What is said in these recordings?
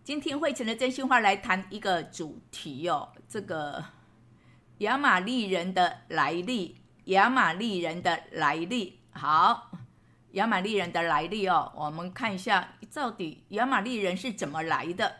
今天慧晨的真心话来谈一个主题哦，这个亚玛力人的来历，亚玛力人的来历。好，亚玛力人的来历哦，我们看一下到底亚玛力人是怎么来的。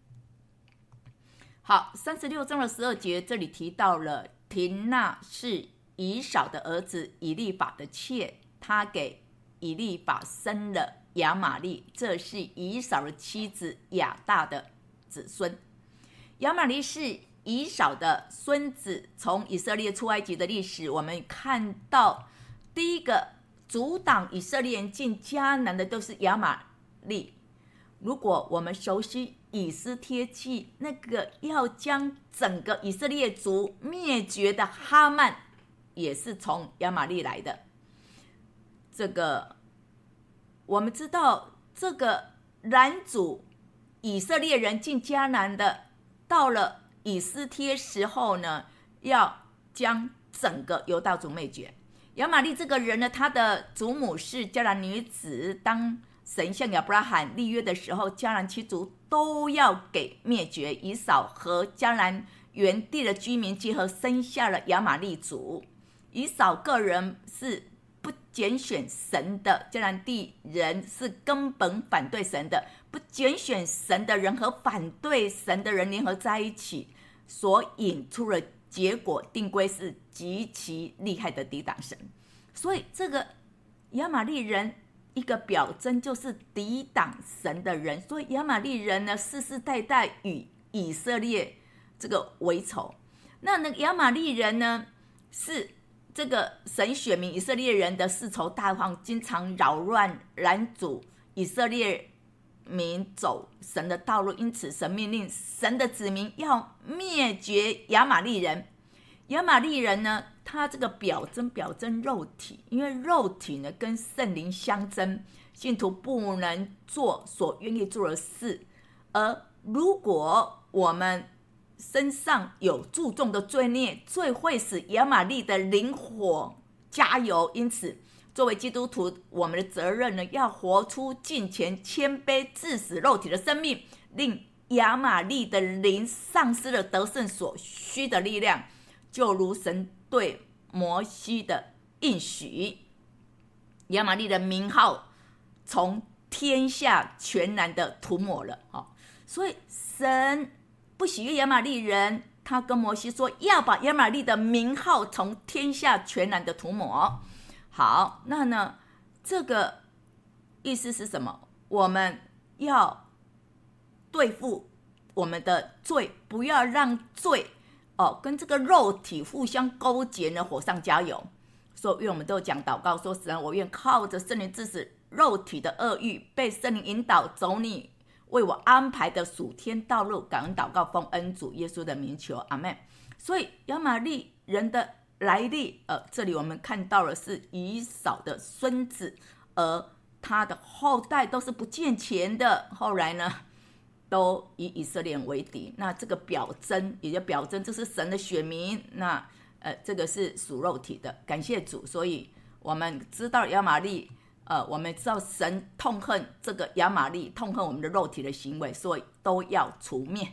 好，36章的12节这里提到了亭纳是以扫的儿子以利法的妾，他给以利法生了亚玛力，这是以扫的妻子亚大的子孙。亚玛力是以扫的孙子。从以色列出埃及的历史，我们看到第一个阻挡以色列人进迦南的都是亚玛力。如果我们熟悉以斯帖记，那个要将整个以色列族灭绝的哈曼也是从亚玛力来的。这个我们知道，这个拦阻以色列人进迦南的，到了以斯帖时候呢，要将整个犹大族灭绝。亚玛力这个人呢，他的祖母是迦南女子，当神向亚伯拉罕立约的时候，迦南七族都要给灭绝。以扫和迦南原地的居民结合，生下了亚玛力族。以扫个人是不拣选神的，迦南地人是根本反对神的，不拣选神的人和反对神的人联合在一起，所引出的结果定规是极其厉害的抵挡神。所以这个亚玛力人一个表征就是抵挡神的人，所以亚玛力人呢，世世代代与以色列这个为仇。那亚玛力人呢，是这个神选民以色列人的世仇大王，经常扰乱拦阻以色列民走神的道路，因此神命令神的子民要灭绝亚玛力人。亚玛力人呢，他这个表征肉体，因为肉体呢跟圣灵相争，信徒不能做所愿意做的事。而如果我们身上有注重的罪孽，最会使亚玛力的灵火加油。因此作为基督徒，我们的责任呢，要活出敬虔谦卑致死肉体的生命，令亚玛力的灵丧失了得胜所需的力量，就如神对摩西的应许，亚玛力的名号从天下全然的涂抹了。所以神不喜悦亚玛力人，他跟摩西说要把亚玛力的名号从天下全然的涂抹。好，那呢，这个意思是什么？我们要对付我们的罪，不要让罪跟这个肉体互相勾结呢，火上加油。所以我们都讲祷告说，神，我愿靠着圣灵致死肉体的恶欲，被圣灵引导走你为我安排的属天道路。感恩祷告，奉恩主耶稣的名求，阿们。所以亚玛力人的来历，这里我们看到的是以扫的孙子，而他的后代都是不敬虔的，后来呢都以以色列人为敌。那这个表征，也就表征这是神的选民，那这个是属肉体的，感谢主。所以我们知道亚玛力，我们知道神痛恨这个亚玛力，痛恨我们的肉体的行为，所以都要除灭。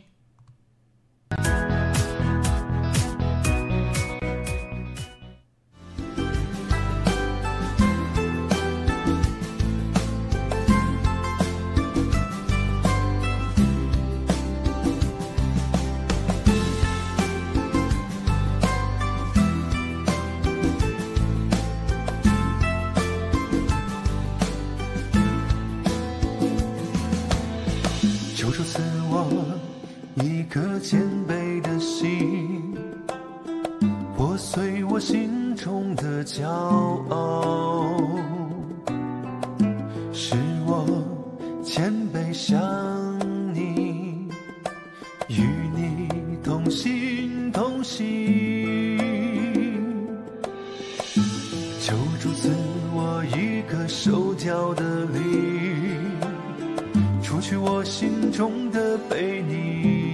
谦卑的心，破碎我心中的骄傲，使我谦卑向你，与你同心同行。求主赐我一颗受教的灵，除去我心中的悖逆，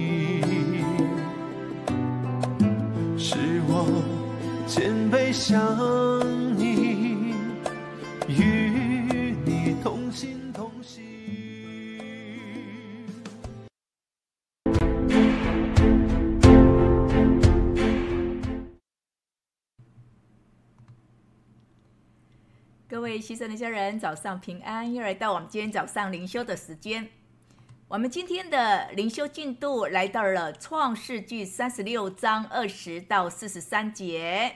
谦卑向你，与你同心同行。 各位牺牲的家人，早上平安！又来到我们今天早上灵修的时间。我们今天的灵修进度来到了创世纪36章20到43节。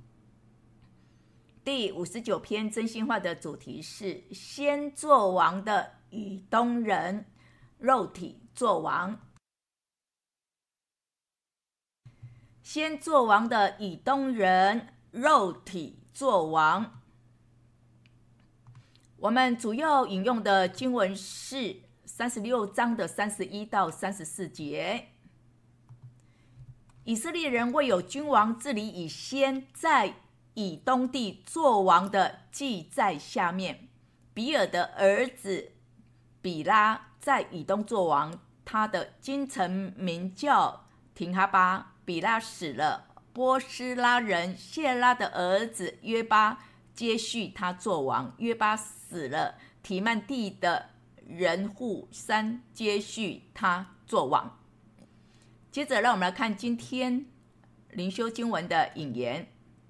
第59篇真心话的主题是先作王的以东人，肉体作王。先作王的以东人，肉体作王。我们主要引用的经文是36章的31到34节。以色列人未有君王治理以先，在以东地作王的记在下面。比尔的儿子比拉在以东作王，他的京城名叫廷哈巴。比拉死了，波斯拉人谢拉的儿子约巴接续他作王。约巴死了，提曼地的人户山接续他作王。接着让我们来看今天灵修经文的引言。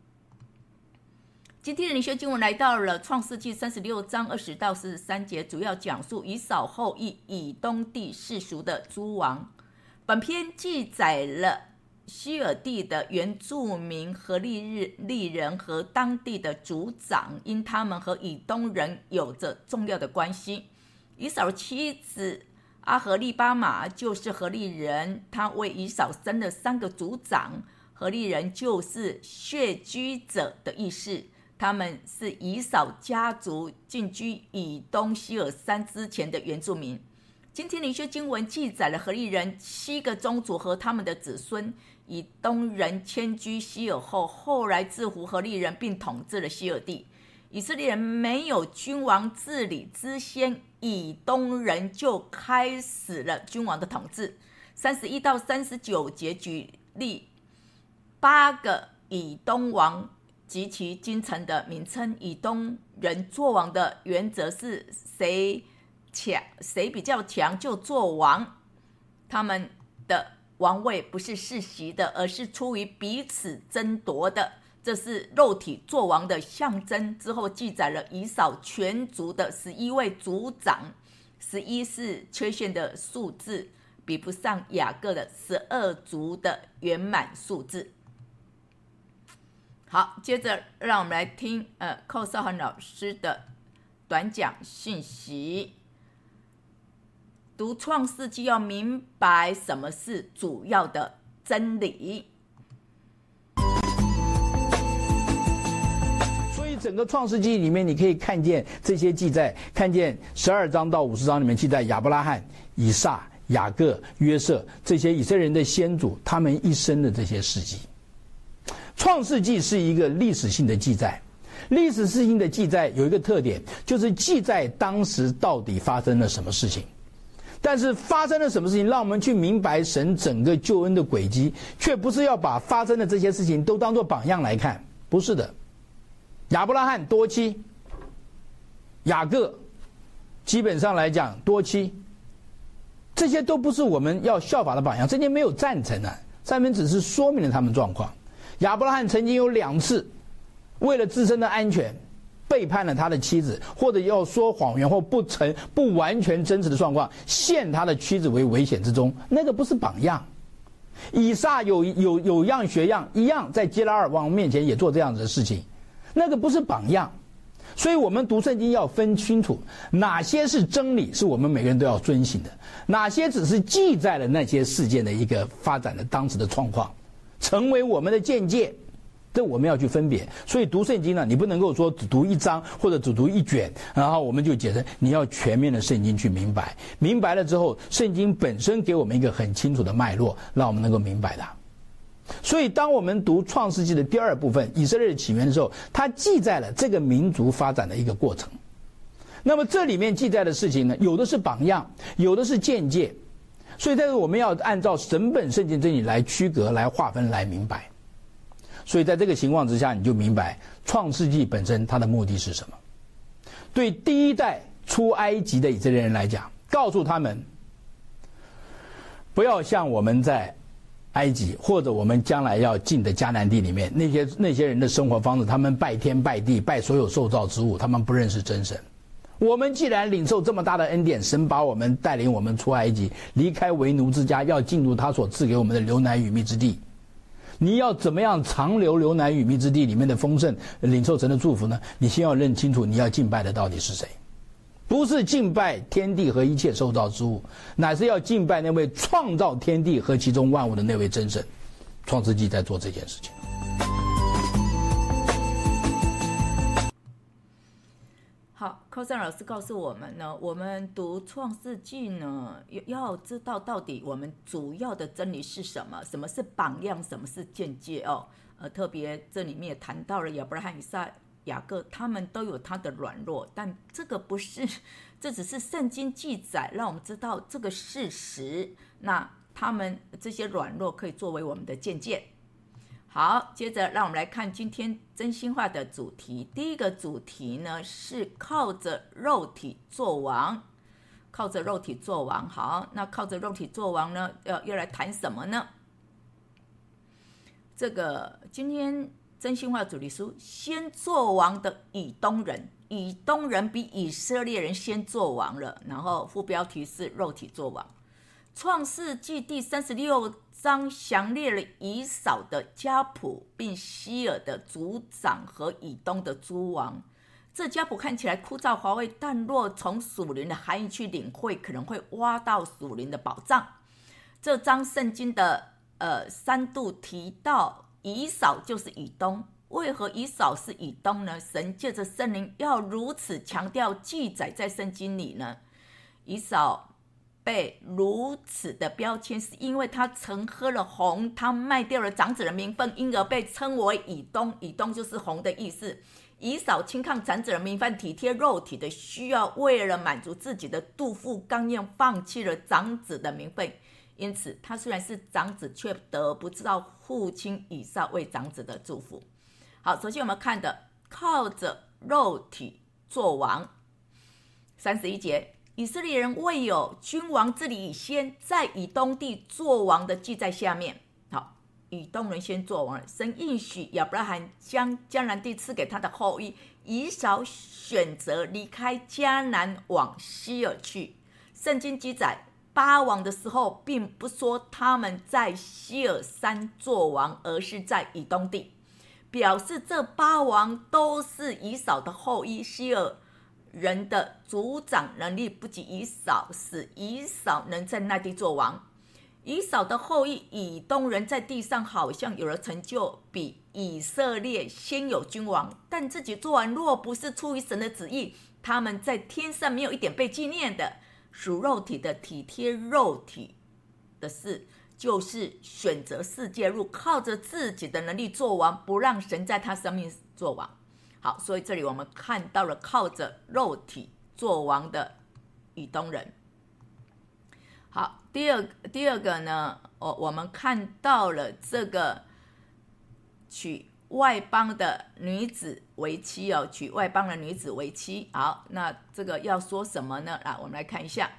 今天的灵修经文来到了创世纪36章20到43节，主要讲述以扫后裔以东地世俗的诸王。本篇记载了希尔地的原住民何利人和当地的族长，因他们和以东人有着重要的关系。以扫妻子阿何利巴玛就是何利人，他为以扫生了3个族长。何利人就是血居者的意思，他们是以扫家族进居以东西尔山之前的原住民。今天灵修经文记载了何利人7个宗族和他们的子孙。以东人迁居希尔后，后来制服何利人并统治了希尔地。以色列人没有君王治理之先，以东人就开始了君王的统治。31到39节举例8个以东王及其京城的名称。以东人作王的原则是谁比较强就做王，他们的王位不是世袭的，而是出于彼此争夺的，这是肉体作王的象征。之后记载了以扫全族的11位族长，11是缺陷的数字，比不上雅各的12族的圆满数字。好，接着让我们来听寇少恒老师的短讲信息。读创世纪要明白什么是主要的真理。 所以整个创世纪里面你可以看见这些记载，看见12章到50章里面记载亚伯拉罕、以撒、雅各、约瑟这些以色列人的先祖他们一生的这些事迹。创世纪是一个历史性的记载，历史性的记载有一个特点，就是记载当时到底发生了什么事情。但是发生了什么事情让我们去明白神整个救恩的轨迹，却不是要把发生的这些事情都当作榜样来看，不是的。亚伯拉罕多妻，雅各基本上来讲多妻，这些都不是我们要效法的榜样，这些没有赞成啊，上面只是说明了他们状况。亚伯拉罕曾经有2次为了自身的安全背叛了他的妻子，或者要说谎言或不完全真实的状况，陷他的妻子为危险之中，那个不是榜样。以撒有样学样，一样在基拉尔王面前也做这样子的事情，那个不是榜样。所以我们读圣经要分清楚，哪些是真理，是我们每个人都要遵行的，哪些只是记载了那些事件的一个发展的当时的状况，成为我们的见解。这我们要去分别。所以读圣经呢，你不能够说只读1章或者只读1卷，然后我们就解释，你要全面的圣经去明白。明白了之后，圣经本身给我们一个很清楚的脉络，让我们能够明白它。所以当我们读创世纪的第2部分以色列的起源的时候，它记载了这个民族发展的一个过程。那么这里面记载的事情呢，有的是榜样，有的是见解，所以在这我们要按照整本圣经真理来区隔、来划分、来明白。所以在这个情况之下，你就明白创世纪本身它的目的是什么。对第一代出埃及的以色列人来讲，告诉他们不要像我们在埃及，或者我们将来要进的迦南地里面，那些人的生活方式，他们拜天拜地，拜所有受造之物，他们不认识真神。我们既然领受这么大的恩典，神把我们带领我们出埃及，离开为奴之家，要进入他所赐给我们的流奶与蜜之地。你要怎么样长留流奶与蜜之地里面的丰盛，领受神的祝福呢？你先要认清楚你要敬拜的到底是谁。不是敬拜天地和一切受造之物，乃是要敬拜那位创造天地和其中万物的那位真神。创世纪在做这件事情。 好，寇尚老师告诉我们呢，我们读创世纪呢，要知道到底我们主要的真理是什么，什么是榜样，什么是见解哦。特别这里面也谈到了亚伯拉罕、以撒、雅各，他们都有他的软弱，但这个不是，这只是圣经记载，让我们知道这个事实。那他们这些软弱可以作为我们的见解。好，接着让我们来看今天真心话的主题。第一个主题呢是靠着肉体做王，靠着肉体做王。好，那靠着肉体做王呢，要来谈什么呢？这个今天真心话主题书，先做王的以东人，以东人比以色列人先做王了。然后副标题是肉体做王。创世纪第36章详列了以扫的家谱，并希尔的族长和以东的诸王。这家谱看起来枯燥乏味，但若从属灵的含义去领会，可能会挖到属灵的宝藏。这章圣经的3度提到以扫就是以东。为何以扫是以东呢？神借着圣灵要如此强调记载在圣经里呢？以扫被如此的标签，是因为他曾喝了红，他卖掉了长子的名分，因而被称为以东。以东就是红的意思。以扫轻看长子的名分，体贴肉体的需要，为了满足自己的肚腹刚硬，放弃了长子的名分。因此他虽然是长子，却得不到父亲以撒为长子的祝福。好，首先我们看的靠着肉体做王。31节，以色列人未有君王治理以先，在以东地做王的记在下面。好，以东人先做王了。神应许亚伯拉罕将迦南地赐给他的后裔，以扫选择离开迦南往西尔去。圣经记载8王的时候，并不说他们在西尔山做王，而是在以东地，表示这8王都是以扫的后裔。西尔人的族长能力不及以扫，使以扫能在那地做王。以扫的后裔以东人在地上好像有了成就，比以色列先有君王，但自己做完若不是出于神的旨意，他们在天上没有一点被纪念的。属肉体的体贴肉体的事，就是选择世界路，靠着自己的能力做王，不让神在他生命做王。好，所以这里我们看到了靠着肉体做王的以东人。好，第二个呢，我们看到了这个娶外邦的女子为妻哦，娶外邦的女子为妻。好，那这个要说什么呢？我们来看一下。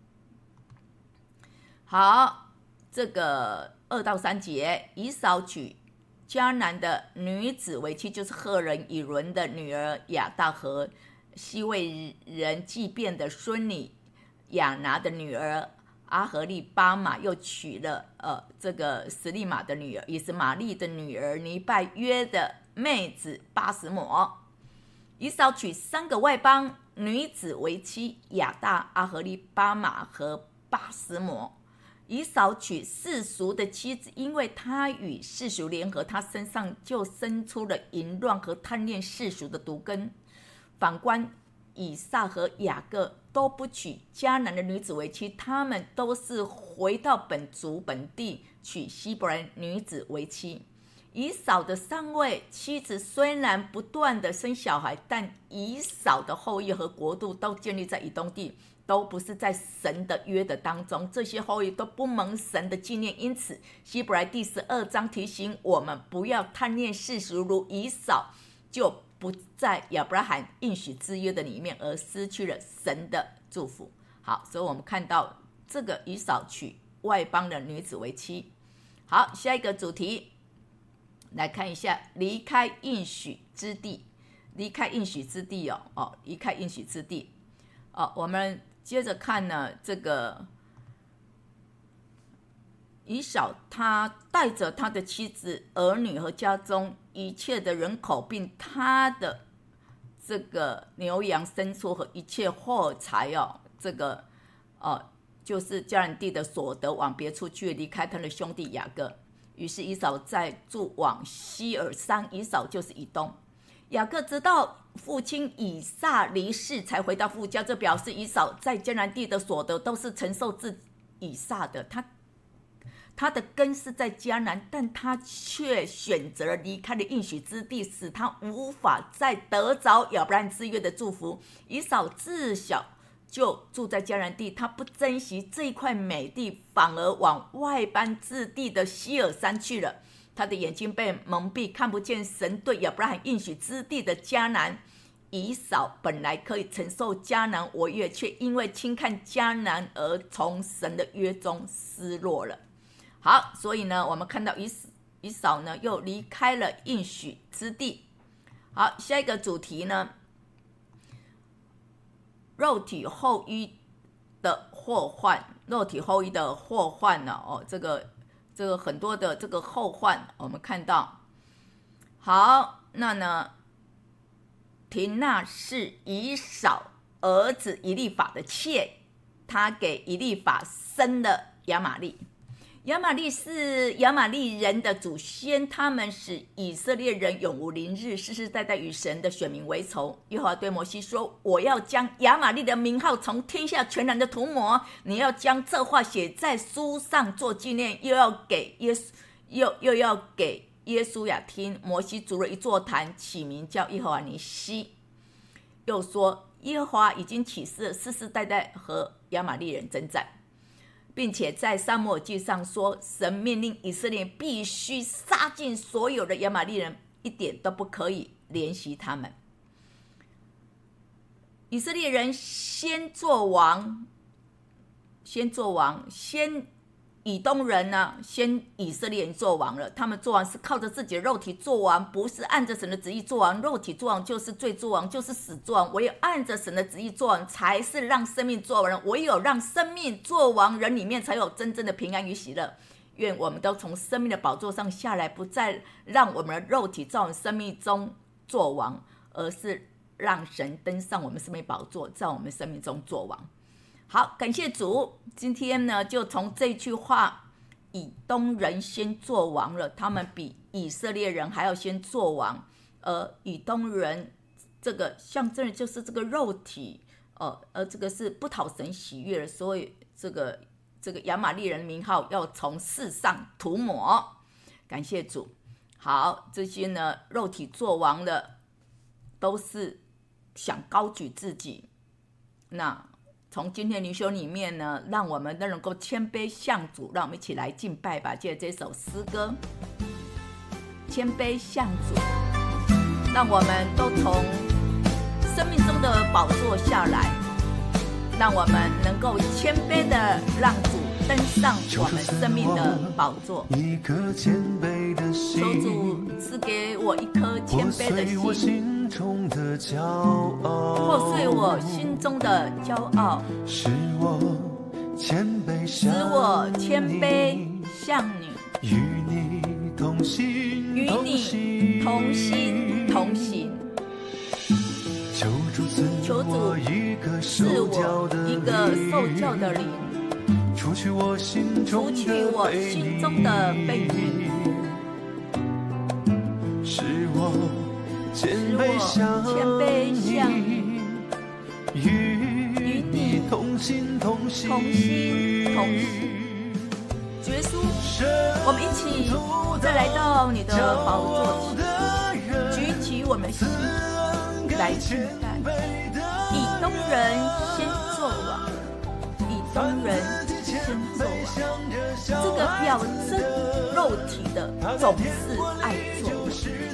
好，这个2到3节，以扫娶迦南的女子为妻，就是赫人以伦的女儿亚大和西魏人祭便的孙女亚拿的女儿阿合利巴马，又娶了这个实利马的女儿以实玛利的女儿尼拜约的妹子巴什抹。以扫娶3个外邦女子为妻，亚大、阿合利巴马和巴什抹。以扫娶世俗的妻子，因为他与世俗联合，他身上就生出了淫乱和贪恋世俗的毒根。反观以撒和雅各都不娶迦南的女子为妻，他们都是回到本族本地，娶希伯来女子为妻。以扫的3位妻子虽然不断的生小孩，但以扫的后裔和国度都建立在以东地，都不是在神的约的当中，这些后裔都不蒙神的纪念。因此希伯来第12章提醒我们不要贪恋世俗，如以扫就不在亚伯拉罕应许之约的里面，而失去了神的祝福。好，所以我们看到这个以扫娶外邦的女子为妻。 好，下一个主题来看一下离开应许之地。离开应许之地离开应许之地我们接着看呢，这个以扫他带着他的妻子、儿女和家中一切的人口，并他的这个牛羊牲畜和一切货财这个就是迦南地的所得，往别处去，离开他的兄弟雅各。于是以扫再住往西珥山，以扫就是以东。雅各直到父亲以撒离世才回到父家，这表示以扫在迦南地的所得都是承受自以撒的。他的根是在迦南，但他却选择了离开了应许之地，使他无法再得着亚伯兰之约的祝福。以扫自小就住在迦南地，他不珍惜这一块美地，反而往外邦之地的西珥山去了。他的眼睛被蒙蔽，看不见神对亚伯拉罕应许之地的迦南。以扫本来可以承受迦南为业，却因为轻看迦南而从神的约中失落了。好，所以呢，我们看到以扫呢又离开了应许之地。好，下一个主题呢，肉体后裔的祸患。肉体后裔的祸患呢这个很多的这个后患，我们看到。好，那呢，亭纳是以扫儿子以利法的妾，他给以利法生了亚玛利。亚玛利是亚玛利人的祖先，他们使以色列人永无宁日，世世代代与神的选民为仇。耶和华对摩西说：我要将亚玛利的名号从天下全然的涂抹，你要将这话写在书上做纪念，又要给耶稣亚听。摩西筑了一座坛，起名叫耶和华尼西。又说耶和华已经起誓，世世代代和亚玛利人征战，并且在撒母耳记上说，神命令以色列必须杀尽所有的亚玛利人，一点都不可以怜惜他们。以色列人先做王，先以东人呢，先以色列人做王了。他们做王是靠着自己的肉体做王，不是按着神的旨意做王。肉体做王就是罪做王，就是死做王。唯有按着神的旨意做王，才是让生命做王人。唯有让生命做王人里面，才有真正的平安与喜乐。愿我们都从生命的宝座上下来，不再让我们的肉体在我们生命中做王，而是让神登上我们生命宝座，在我们生命中做王。好，感谢主。今天呢，就从这句话，以东人先做王了，他们比以色列人还要先做王。以东人这个象征的就是这个肉体，这个是不讨神喜悦的，所以这个亚玛利人名号要从世上涂抹。感谢主。好，这些呢，肉体做王的都是想高举自己。那从今天灵修里面呢，让我们都能够谦卑向主，让我们一起来敬拜吧。借这首诗歌，谦卑向主，让我们都从生命中的宝座下来，让我们能够谦卑的让主登上我们生命的宝座。求主赐给我一颗谦卑的心，破碎我心中的骄傲，使我谦卑向你，与你同心同行。求主赐我一个受教的灵，除去我心中的悖逆，使我谦卑向你，与你同心同行。主耶稣，我们一起再来到你的宝座前，举起我们心来敬拜。以东人先做王，以东人先做王，这个表征肉体的总是爱做王。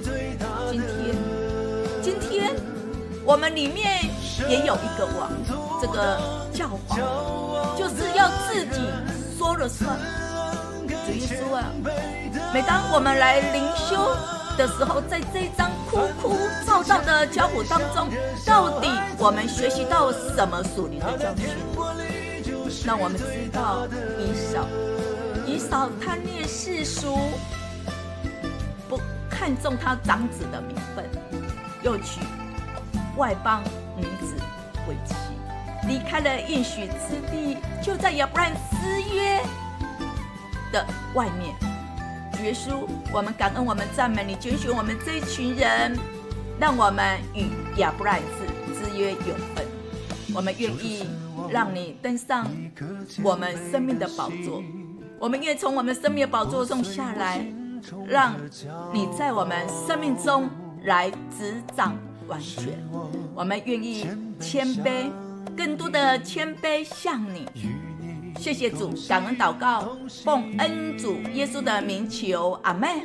今天我们里面也有一个王，这个教皇就是要自己说了算， 主耶稣啊，每当我们来灵修的时候，在这张枯枯燥燥的脚谱当中，到底我们学习到什么属灵的教训？让我们知道以扫贪恋世俗，不看重他长子的名分，又娶外邦女子为妻，离开了应许之地，就在亚伯兰之约的外面。主耶稣，我们感恩，我们赞美你，拣选我们这一群人，让我们与亚伯兰之约有份。我们愿意让你登上我们生命的宝座，我们愿从我们生命的宝座中下来，让你在我们生命中来执掌完全。我们愿意谦卑，更多的谦卑向你。谢谢主，感恩祷告，奉恩主耶稣的名求，阿们。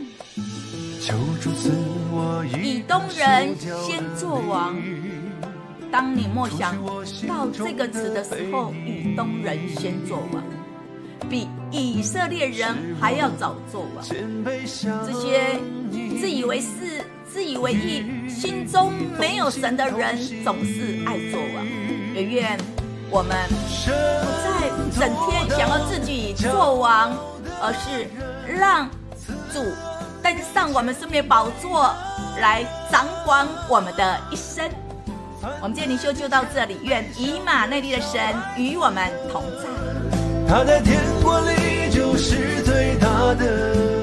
以东人先作王。当你默想到这个词的时候，以东人先作王，比以色列人还要早作王。这些自以为是、自以为义、心中没有神的人，总是爱作王。也愿我们不再整天想要自己做王，而是让主登上我们生命宝座，来掌管我们的一生。我们今天灵修就到这里，愿以马内利的神与我们同在。 他在天国里就是最大的